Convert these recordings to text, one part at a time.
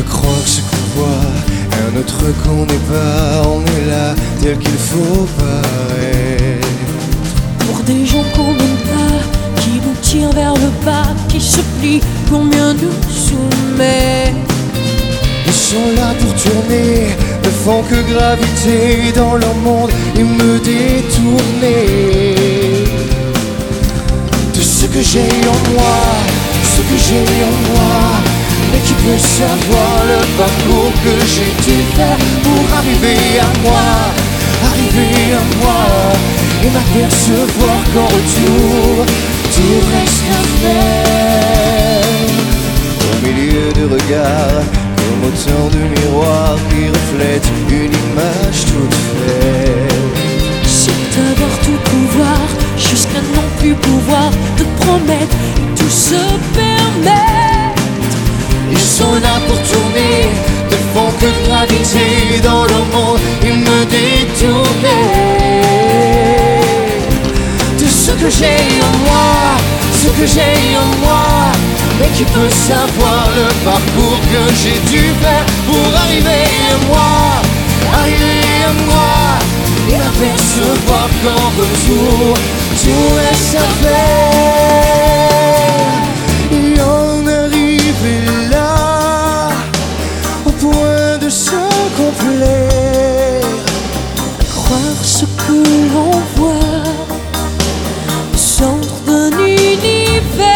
veut croire ce qu'on voit, un autre qu'on n'est pas. On est là tel qu'il faut paraître. Pour des gens qu'on n'aime pas, qui nous tirent vers le bas, qui se plient pour mieux nous soumettre. Ils sont là pour tourner, ne font que graviter dans leur monde et me détourner de ce que j'ai en moi, ce que j'ai en moi. Mais qui peut savoir le parcours que j'ai dû faire pour arriver à moi, et m'apercevoir qu'en retour tout reste à faire. Au milieu de regards, comme autant de miroirs qui reflètent une image toute faite. C'est avoir tout pouvoir, jusqu'à non plus pouvoir te promettre et tout se permettre. Ils sont là pour tourner, ne font que graviter dans le monde et me détourner de ce que j'ai en moi, ce que j'ai en moi. Mais qui peut savoir le parcours que j'ai dû faire pour arriver à moi, et m'apercevoir qu'en retour tout reste à faire. Et en arriver là, au point de se complaire, Croire ce que l'on voit, au centre d'un univers.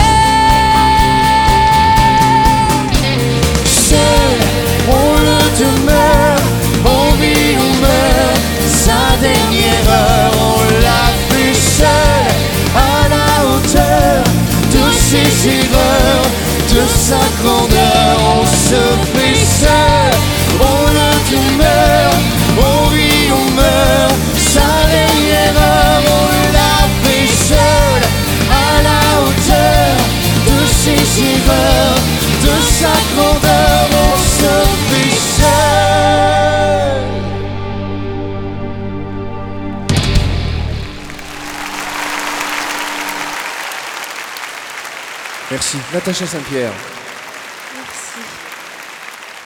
seul, on le demeure, on vit, on meurt. Sa dernière heure, on l'a fait seul, à la hauteur de ses erreurs, de sa grandeur. On se fait seul, on le demeure, on vit, on meurt. Sa dernière heure, on l'a fait seul, à la hauteur de ses erreurs, de sa grandeur. On se fait seul. Merci, Natacha Saint-Pierre.